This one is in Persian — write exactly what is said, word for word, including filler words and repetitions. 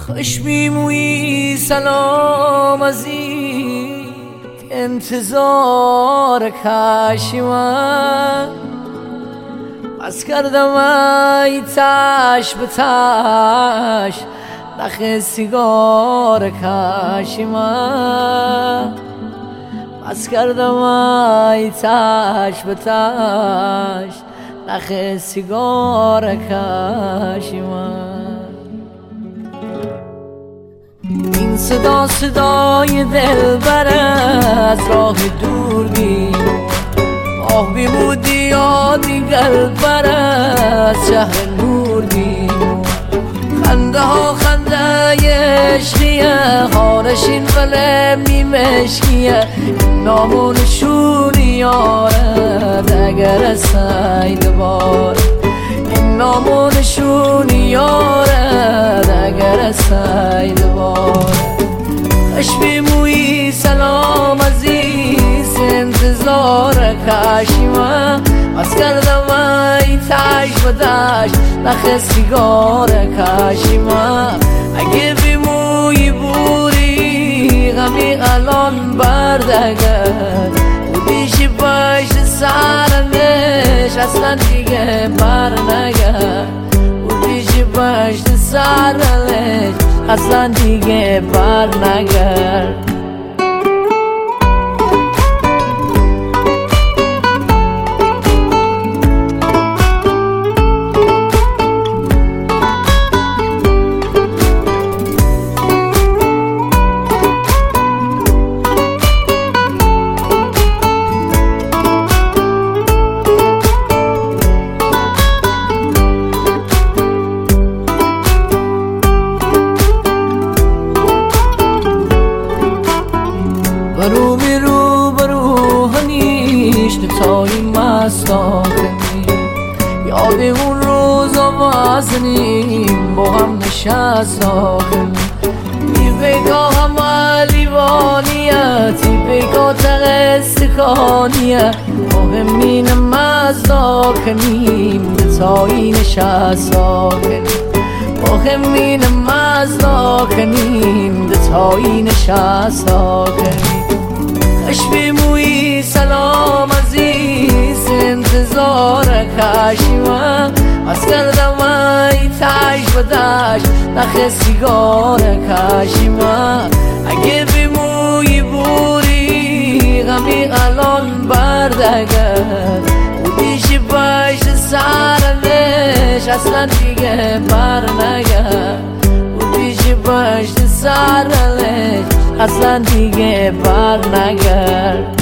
خوش میمویی سلام ازی که انتظار کشی من بس کردم ای تش به تش نخ سیگار کشی من بس کردم ای تش به تش نخ سیگار کشی من. این صدا صدای دلبر از راه دور بیم آه بیمودی یادی قلبر از شهر نور بیم خنده ها خنده عشقیه خارشین قلم نیمشکیه نامونشونی یارد اگر سید بار نامونشونی یارد اگر سید بار. اش بیمویی سلام عزیز انتظار کشی من بس کردم ای تش و دشت نخ سیگار کشی من. اگه بیمویی بوری غمی الان بردگر بودیشی پشت سرنش اصلا دیگه بر نگر بودیشی پشت سرنش اصلا دیگه بر نگر. برو برو برو هنیش نتایی مستاقمی یاد اون روزا وزنیم با هم نشست آخمی ای بگاه همه لیوانیت ای بگاه تغستکانیت مهمین مزداکنیم نتایی نشست آخمی مهمین مزداکنیم نتایی نشست آخمی. اش بیمویی سلام عزیز انتظار کشی من بس کردم ای تش و دشت نخ سیگار کشی من. اگه بیمویی بوری غمی الان بردگر بودیشی پشت سرنش اصلا دیگه بر نگر بودیشی پشت سرنش اصلا دیگه بر نگر.